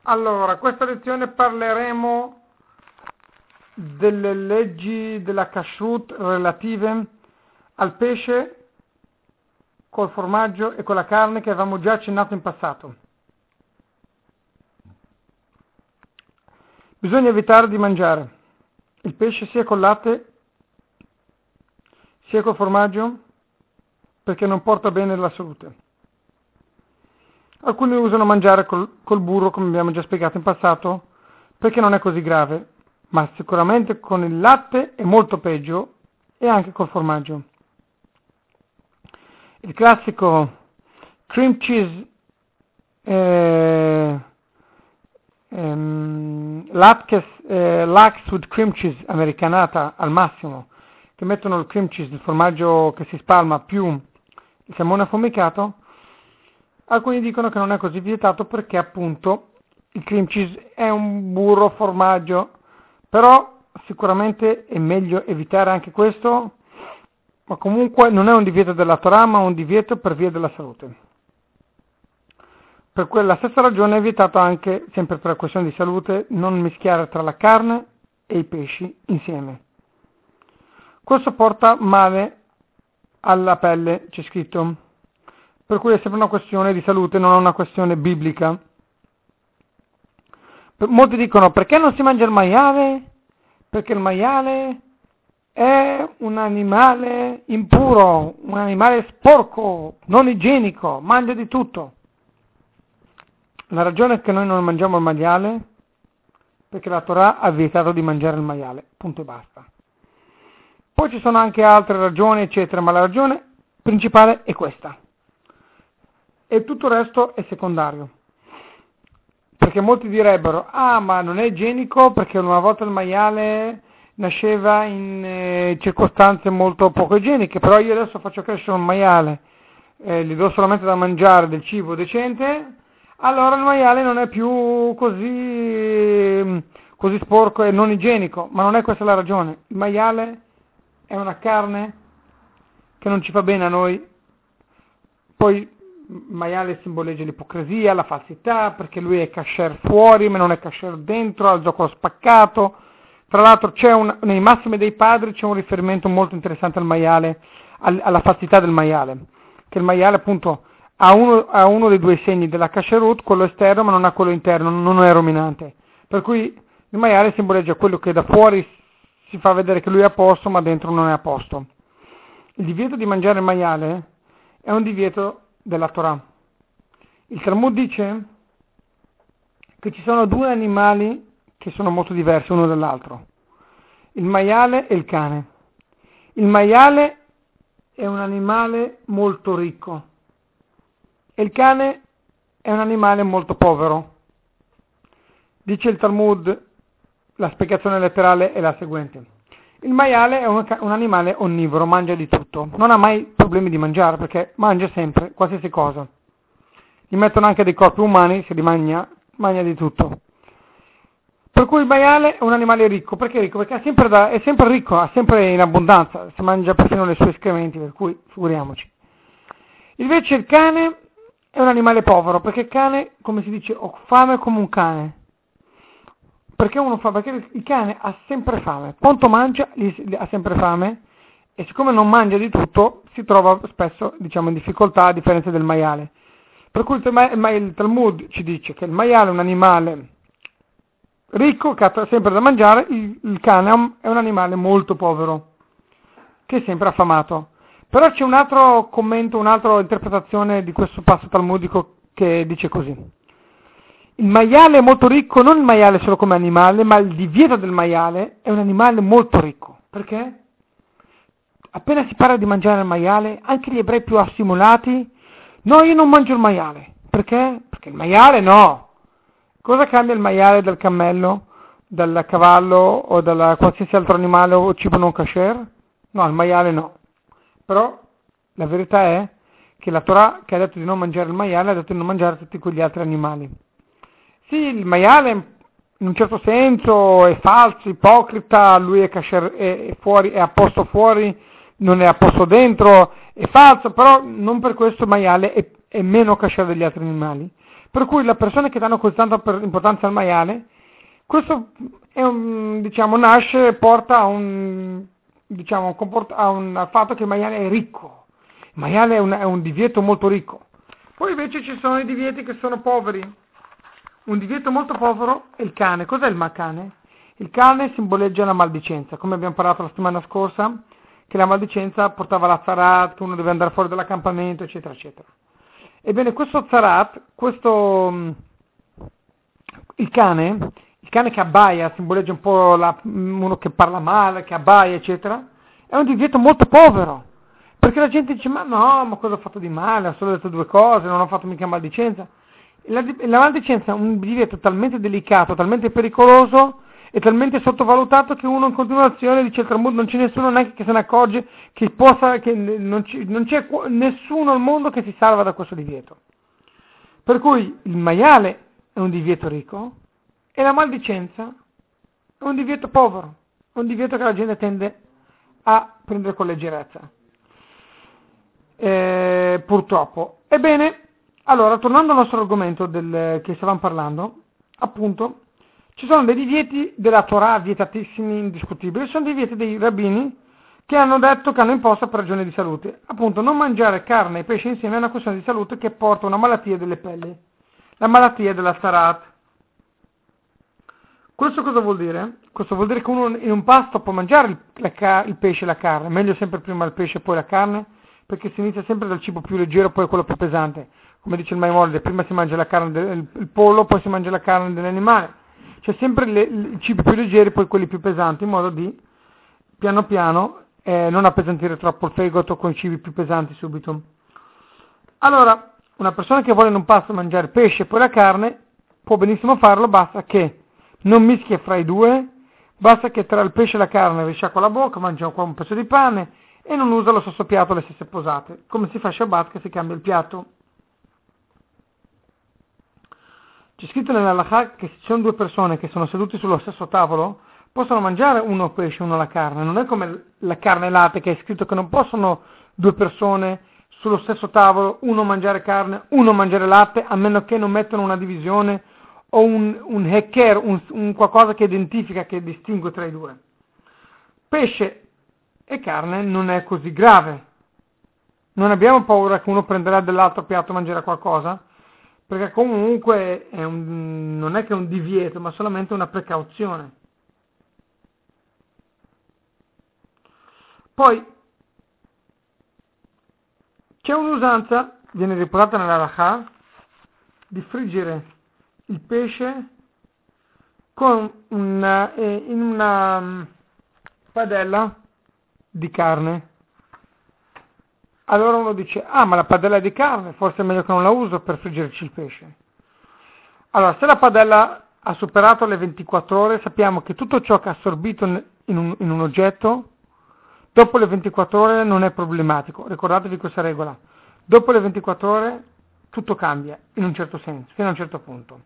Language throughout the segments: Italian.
Allora, questa lezione parleremo delle leggi della kashrut relative al pesce col formaggio e con la carne che avevamo già accennato in passato. Bisogna evitare di mangiare il pesce sia col latte sia col formaggio perché non porta bene alla salute. Alcuni usano mangiare col burro, come abbiamo già spiegato in passato, perché non è così grave, ma sicuramente con il latte è molto peggio e anche col formaggio. Il classico cream cheese Lux with cream cheese americanata al massimo, che mettono il cream cheese, il formaggio che si spalma più il salmone affumicato. Alcuni dicono che non è così vietato perché appunto il cream cheese è un burro formaggio, però sicuramente è meglio evitare anche questo, ma comunque non è un divieto della Torah, ma un divieto per via della salute. Per quella stessa ragione è vietato anche, sempre per la questione di salute, non mischiare tra la carne e i pesci insieme. Questo porta male alla pelle, c'è scritto. Per cui è sempre una questione di salute, non è una questione biblica. Molti dicono, perché non si mangia il maiale? Perché il maiale è un animale impuro, un animale sporco, non igienico, mangia di tutto. La ragione è che noi non mangiamo il maiale, perché la Torah ha vietato di mangiare il maiale, punto e basta. Poi ci sono anche altre ragioni, eccetera, ma la ragione principale è questa. E tutto il resto è secondario. Perché molti direbbero, ma non è igienico perché una volta il maiale nasceva in circostanze molto poco igieniche, però io adesso faccio crescere un maiale, gli do solamente da mangiare del cibo decente, allora il maiale non è più così sporco e non igienico, ma non è questa la ragione. Il maiale è una carne che non ci fa bene a noi, poi il maiale simboleggia l'ipocrisia, la falsità, perché lui è kasher fuori, ma non è kasher dentro, ha il zoccolo spaccato. Tra l'altro nei Massimi dei Padri c'è un riferimento molto interessante al maiale, alla falsità del maiale, che il maiale appunto ha uno dei due segni della kasherut, quello esterno, ma non ha quello interno, non è ruminante. Per cui il maiale simboleggia quello che da fuori si fa vedere che lui è a posto, ma dentro non è a posto. Il divieto di mangiare il maiale è un divieto della Torah. Il Talmud dice che ci sono due animali che sono molto diversi uno dall'altro, il maiale e il cane. Il maiale è un animale molto ricco e il cane è un animale molto povero. Dice il Talmud, la spiegazione letterale è la seguente. Il maiale è un animale onnivoro, mangia di tutto, non ha mai problemi di mangiare perché mangia sempre qualsiasi cosa. Gli mettono anche dei corpi umani, se li mangia di tutto. Per cui il maiale è un animale ricco, perché ricco? Perché è sempre ricco, ha sempre in abbondanza, si mangia perfino le sue escrementi, per cui figuriamoci. Invece il cane è un animale povero, perché il cane, come si dice, ho fame come un cane. Perché uno fa? Perché il cane ha sempre fame, quanto mangia ha sempre fame e siccome non mangia di tutto si trova spesso in difficoltà a differenza del maiale. Per cui il Talmud ci dice che il maiale è un animale ricco che ha sempre da mangiare, il cane è un animale molto povero che è sempre affamato. Però c'è un altro commento, un'altra interpretazione di questo passo talmudico che dice così. Il maiale è molto ricco, non il maiale solo come animale, ma il divieto del maiale è un animale molto ricco. Perché? Appena si parla di mangiare il maiale, anche gli ebrei più assimilati, no, io non mangio il maiale. Perché? Perché il maiale no. Cosa cambia il maiale dal cammello, dal cavallo o da qualsiasi altro animale o cibo non kasher? No, il maiale no. Però la verità è che la Torah che ha detto di non mangiare il maiale ha detto di non mangiare tutti quegli altri animali. Sì, il maiale in un certo senso è falso, ipocrita, lui è kasher, è fuori, è a posto fuori, non è a posto dentro, è falso, però non per questo il maiale è meno kasher degli altri animali, per cui le persone che danno così tanta importanza al maiale, questo è nasce, porta a al fatto che il maiale è ricco. Il maiale è un divieto molto ricco. Poi invece ci sono i divieti che sono poveri. Un divieto molto povero è il cane. Cos'è il cane? Il cane simboleggia la maldicenza, come abbiamo parlato la settimana scorsa, che la maldicenza portava la zarat, che uno deve andare fuori dall'accampamento, eccetera, eccetera. Ebbene, questo zarat, il cane che abbaia, simboleggia un po' uno che parla male, che abbaia, eccetera, è un divieto molto povero, perché la gente dice, ma no, ma cosa ho fatto di male, ho solo detto due cose, non ho fatto mica maldicenza. La maldicenza è un divieto talmente delicato, talmente pericoloso e talmente sottovalutato che uno in continuazione dice il Talmud non c'è nessuno neanche che se ne accorge che non c'è nessuno al mondo che si salva da questo divieto. Per cui il maiale è un divieto ricco e la maldicenza è un divieto povero, è un divieto che la gente tende a prendere con leggerezza. Purtroppo. Ebbene, allora, tornando al nostro argomento che stavamo parlando, appunto, ci sono dei divieti della Torah vietatissimi, indiscutibili, sono divieti dei rabbini che hanno detto che hanno imposto per ragioni di salute. Appunto, non mangiare carne e pesce insieme è una questione di salute che porta a una malattia delle pelli, la malattia della Sarat. Questo cosa vuol dire? Questo vuol dire che uno in un pasto può mangiare il pesce e la carne, meglio sempre prima il pesce e poi la carne, perché si inizia sempre dal cibo più leggero, poi quello più pesante. Come dice il Maimonides, prima si mangia la carne il pollo, poi si mangia la carne dell'animale. C'è sempre i cibi più leggeri, poi quelli più pesanti, in modo di, piano piano, non appesantire troppo il fegato con i cibi più pesanti subito. Allora, una persona che vuole in un pasto mangiare pesce e poi la carne, può benissimo farlo, basta che non mischia fra i due, basta che tra il pesce e la carne risciacqua la bocca, mangia un pezzo di pane e non usa lo stesso piatto, le stesse posate, come si fa a Shabbat che si cambia il piatto. C'è scritto nell'Halakha che se ci sono due persone che sono sedute sullo stesso tavolo, possono mangiare uno il pesce e uno la carne, non è come la carne e latte che è scritto che non possono due persone sullo stesso tavolo, uno mangiare carne, uno mangiare latte, a meno che non mettano una divisione o un heker, un qualcosa che identifica, che distingue tra i due. Pesce e carne non è così grave. Non abbiamo paura che uno prenderà dell'altro piatto e mangerà qualcosa, perché comunque non è che è un divieto, ma solamente una precauzione. Poi c'è un'usanza, viene riportata nell'Halakha, di friggere il pesce in una padella di carne. Allora uno dice, ma la padella è di carne, forse è meglio che non la uso per friggerci il pesce. Allora, se la padella ha superato le 24 ore, sappiamo che tutto ciò che ha assorbito in un oggetto, dopo le 24 ore non è problematico. Ricordatevi questa regola. Dopo le 24 ore tutto cambia, in un certo senso, fino a un certo punto.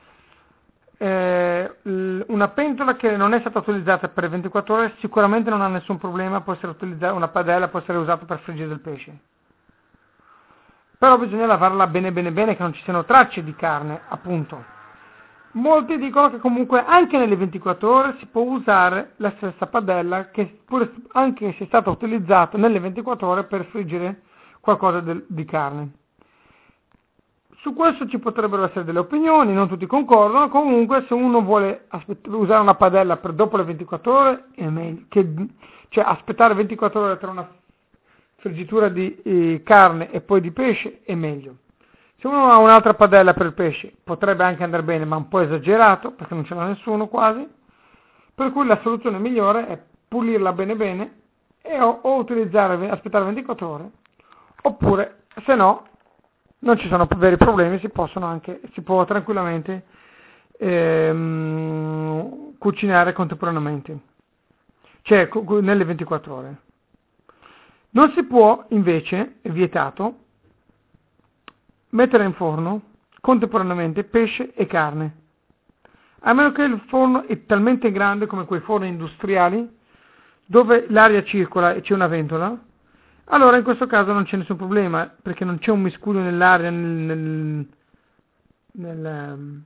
Una pentola che non è stata utilizzata per le 24 ore sicuramente non ha nessun problema, può essere utilizzata, una padella può essere usata per friggere il pesce. Però bisogna lavarla bene bene bene, che non ci siano tracce di carne, appunto. Molti dicono che comunque anche nelle 24 ore si può usare la stessa padella, che pure anche se è stata utilizzata nelle 24 ore per friggere qualcosa di carne. Su questo ci potrebbero essere delle opinioni, non tutti concordano, comunque se uno vuole usare una padella per dopo le 24 ore è meglio, cioè aspettare 24 ore tra una friggitura di carne e poi di pesce è meglio. Se uno ha un'altra padella per il pesce potrebbe anche andare bene, ma un po' esagerato, perché non ce l'ha nessuno quasi, per cui la soluzione migliore è pulirla bene bene e o aspettare 24 ore, oppure se no non ci sono veri problemi, si può tranquillamente cucinare contemporaneamente, cioè nelle 24 ore. Non si può invece, è vietato, mettere in forno contemporaneamente pesce e carne, a meno che il forno è talmente grande come quei forni industriali dove l'aria circola e c'è una ventola. allora in questo caso non c'è nessun problema, perché non c'è un miscuglio nell'aria, nel,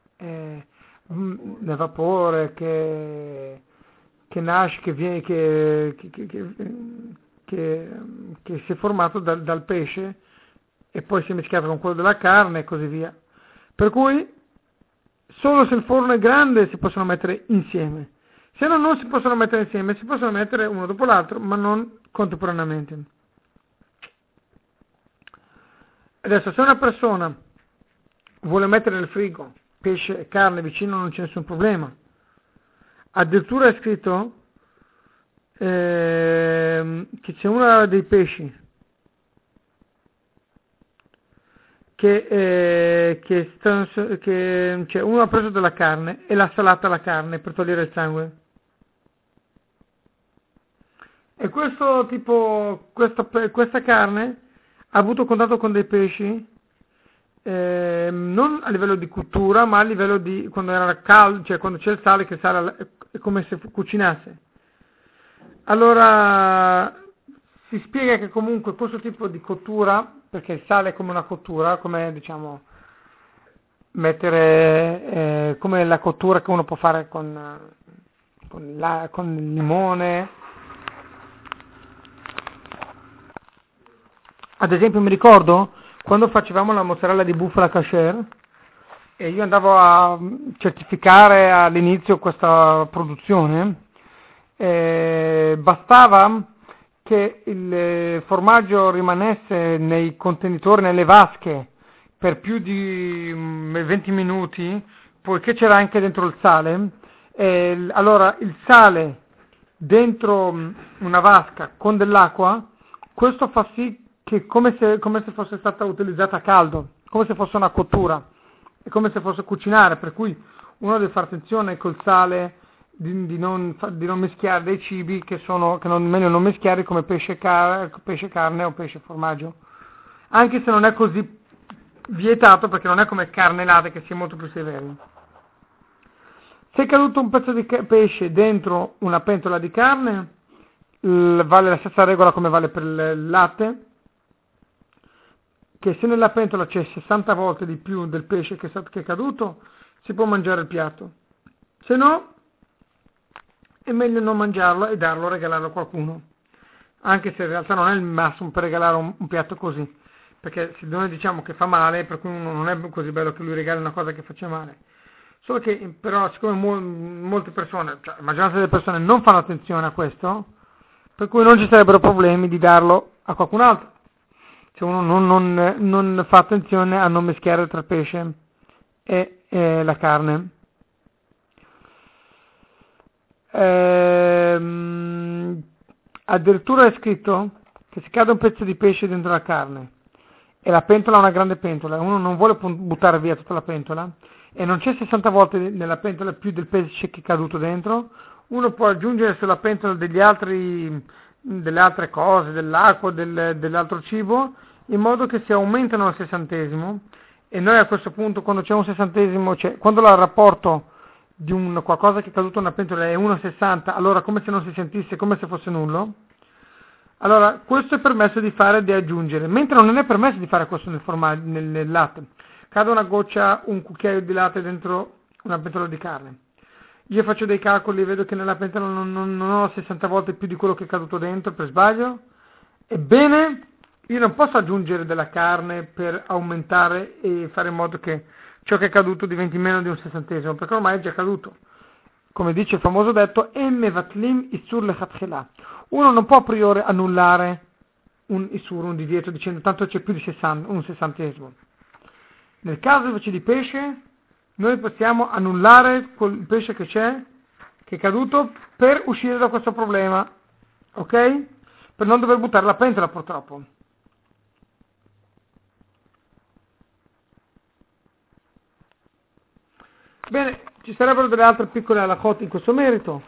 nel vapore che nasce, che viene, che si è formato dal pesce e poi si è mischiato con quello della carne e così via. Per cui solo se il forno è grande si possono mettere insieme. Se no non si possono mettere insieme, si possono mettere uno dopo l'altro, ma non contemporaneamente. Adesso se una persona vuole mettere nel frigo pesce e carne vicino non c'è nessun problema. Addirittura è scritto che c'è uno dei pesci che cioè uno ha preso della carne e l'ha salata la carne per togliere il sangue. E questa carne ha avuto contatto con dei pesci non a livello di cottura, ma a livello di quando era caldo, cioè quando c'è il sale, che il sale è come se cucinasse. Allora si spiega che comunque questo tipo di cottura, perché il sale è come una cottura, come diciamo mettere come la cottura che uno può fare con il limone. Ad esempio mi ricordo quando facevamo la mozzarella di bufala kasher e io andavo a certificare all'inizio questa produzione, bastava che il formaggio rimanesse nei contenitori, nelle vasche, per più di 20 minuti, poiché c'era anche dentro il sale, allora il sale dentro una vasca con dell'acqua, questo fa sì che come se fosse stata utilizzata a caldo, come se fosse una cottura, è come se fosse cucinare, per cui uno deve fare attenzione col sale di non mischiare dei cibi meglio non mischiare come pesce carne o pesce formaggio, anche se non è così vietato perché non è come carne e latte che si è molto più severi. Se è caduto un pezzo di pesce dentro una pentola di carne, vale la stessa regola come vale per il latte, che se nella pentola c'è 60 volte di più del pesce che è caduto, si può mangiare il piatto. Se no, è meglio non mangiarlo e regalarlo a qualcuno. Anche se in realtà non è il massimo per regalare un piatto così. Perché se noi diciamo che fa male, per cui uno non è così bello che lui regali una cosa che faccia male. Solo che però siccome molte persone, cioè la maggioranza delle persone non fanno attenzione a questo, per cui non ci sarebbero problemi di darlo a qualcun altro. Se uno non fa attenzione a non mischiare tra il pesce e la carne. Addirittura è scritto che se cade un pezzo di pesce dentro la carne e la pentola è una grande pentola e uno non vuole buttare via tutta la pentola e non c'è 60 volte nella pentola più del pesce che è caduto dentro, uno può aggiungere sulla pentola delle altre cose, dell'acqua, dell'altro cibo, in modo che si aumentano al sessantesimo, e noi a questo punto quando c'è un sessantesimo, cioè quando il rapporto di un qualcosa che è caduto in una pentola è 1,60, allora come se non si sentisse, come se fosse nullo, allora questo è permesso di fare, di aggiungere, mentre non è permesso di fare questo nel latte. Cade una goccia, un cucchiaio di latte dentro una pentola di carne. Io faccio dei calcoli e vedo che nella pentola non ho 60 volte più di quello che è caduto dentro per sbaglio. Ebbene, io non posso aggiungere della carne per aumentare e fare in modo che ciò che è caduto diventi meno di un sessantesimo, perché ormai è già caduto. Come dice il famoso detto, mevatlim isur lechatchila. Uno non può a priori annullare un isur, un divieto, dicendo tanto c'è più di un sessantesimo. Nel caso invece di pesce, noi possiamo annullare quel pesce che c'è, che è caduto, per uscire da questo problema, ok? Per non dover buttare la pentola purtroppo. Bene, ci sarebbero delle altre piccole halachot in questo merito.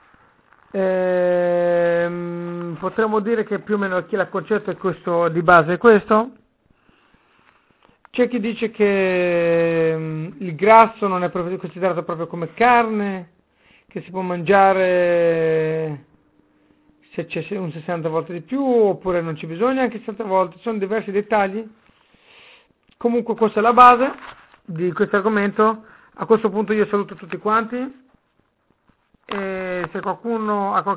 Potremmo dire che più o meno il concetto è questo, di base è questo. C'è chi dice che il grasso non è considerato proprio come carne, che si può mangiare se c'è un 60 volte di più oppure non ci bisogna anche 60 volte, sono diversi dettagli. Comunque questa è la base di questo argomento. A questo punto io saluto tutti quanti e se qualcuno ha